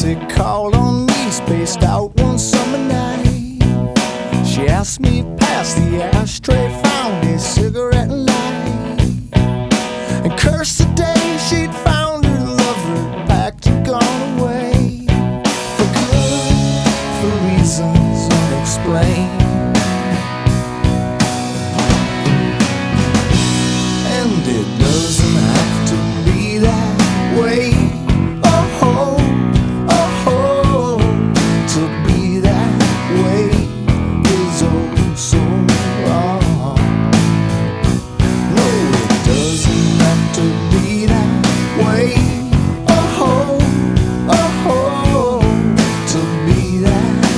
Nancy called on me, spaced out one summer night. She asked me past the ashtray, found a cigarette and light, and cursed the day she'd found her lover packed and gone away for good, for reasons unexplained.